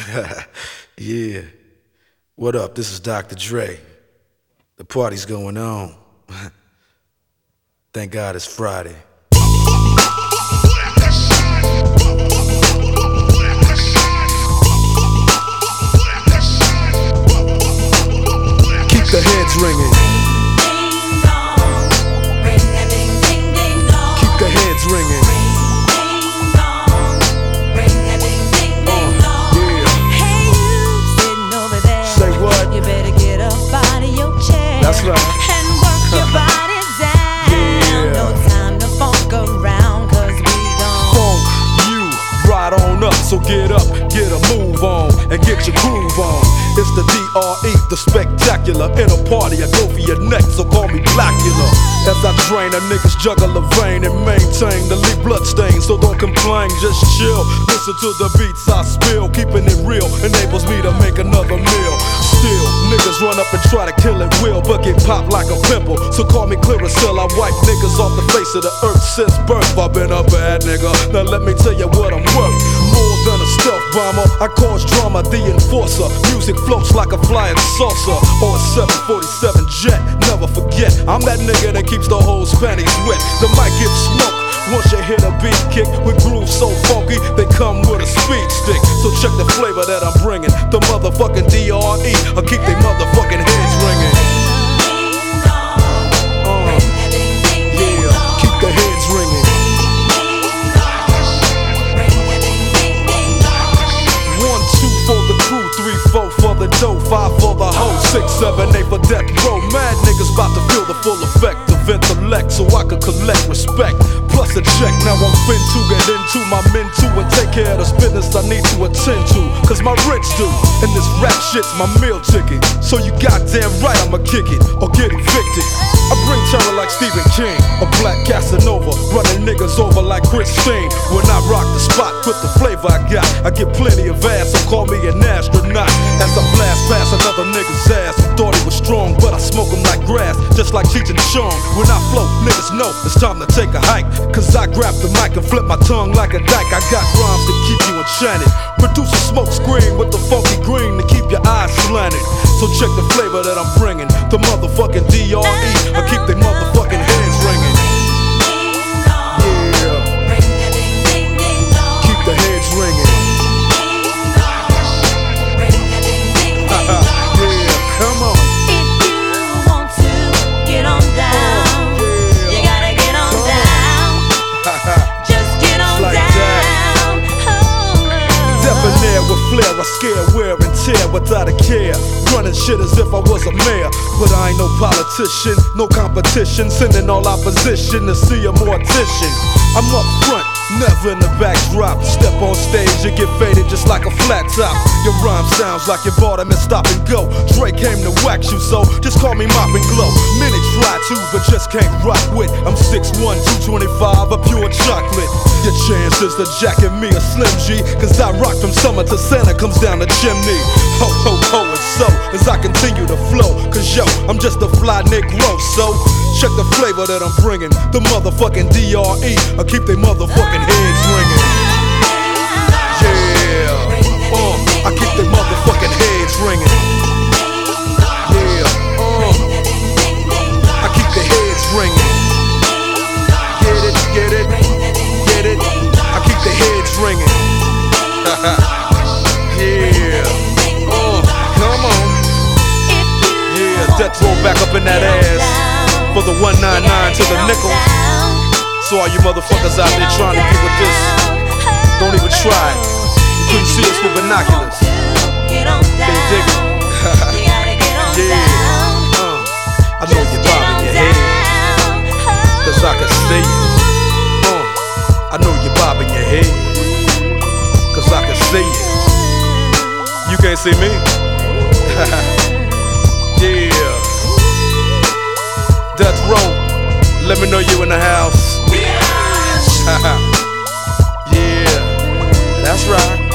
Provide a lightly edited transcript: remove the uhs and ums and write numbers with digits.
Yeah. What up? This is Dr. Dre. The party's going on. Thank God it's Friday. Keep the heads ringing. Keep the heads ringing. That's right. And work your body down. Yeah. No time to funk around, cause we gon' Funk you right on up. So get up, get a move on, and get your groove on. It's the DRE, the spectacular. In a party, I go for your neck, so call me Blackula. As I drain a nigga's jugular vein and maintain the lead blood stain. So don't complain, just chill. Listen to the beats I spill. Keeping it real enables me to make another meal. Still, niggas run up and try to kill it will, but get popped like a pimple. So call me Clearasil. I wipe niggas off the face of the earth since birth. I've been a bad nigga. Now let me tell you what I'm worth. More than a stealth bomber, I cause drama, the enforcer. Music floats like a flying saucer or a 747 jet. Never forget, I'm that nigga that keeps the whole panties wet. The mic gets smoked once you hit a beat kick with grooves so funky, they come with a speed stick. So check the flavor that I'm bringing. The motherfucking DRE, I'll keep they motherfucking heads ringing. Yeah, keep the heads ringing. 1, 2 for the crew, 3, 4 for the dough, 5 for the hoe, 6, 7, 8 for death row. Mad niggas about to feel the full effect of intellect, so I can collect respect. Plus a check, now I'm fin to get into my men too and take care of this business I need to attend to. Cause my rich do, and this rap shit's my meal ticket. So you goddamn right I'ma kick it or get evicted. I bring terror like Stephen King, a black Casanova, running niggas over like Christine. When I rock the spot with the flavor I got, I get plenty of ass, so call me an astronaut. As I blast past another nigga's ass, who thought he was strong, but I smoke him like grass, just like Cheech and Chong. When I flow, niggas know it's time to take a hike, cause I grab the mic and flip my tongue like a dyke. I got rhymes to keep you enchanted. Produce a smoke screen with the funky green to keep your eyes slanted. So check the flavor that I'm bringing. The motherfucking DRE, I keep they motherfucking heads ringing. Yeah, keep the heads ringing. Yeah, come on. if you want to get on down, you gotta get on down. Just get on Like down. Debonair with flair, I scare, wear and tear without a care. Running shit as if I was a mayor, but I ain't no politician, no competition. Sending all opposition to see a mortician. I'm up front, never in the backdrop. Step on stage, you get faded just like a flat top. Your rhyme sounds like you bought them and stop and go. Dre came to wax you, so just call me Mop and Glow. Many try to, but just can't rock with. I'm 6'1", 225, a pure chocolate. Your chances to jacket me a Slim G, cause I rock from summer to Santa comes down the chimney. Ho, ho, ho, and so as I continue to flow, cause yo, I'm just a fly Negro. So check the flavor that I'm bringing. The motherfucking DRE, I keep they motherfucking heads ringing. Yeah, I keep they motherfucking heads ringing. Yeah, I keep the heads ringing. Get it, get it, get it. I keep the heads ringing. Yeah, come on. Yeah, death roll back up in that ass for the 199 to the nickel. So all you motherfuckers out there trying to get with this, don't even try it. You couldn't see us with binoculars. They dig it. Yeah, I know you're bobbing your head, cause I can see it. I know you're bobbing your head, cause I can see it. You can't see me. Yeah, Death Row, let me know you in the house. Yeah, that's right.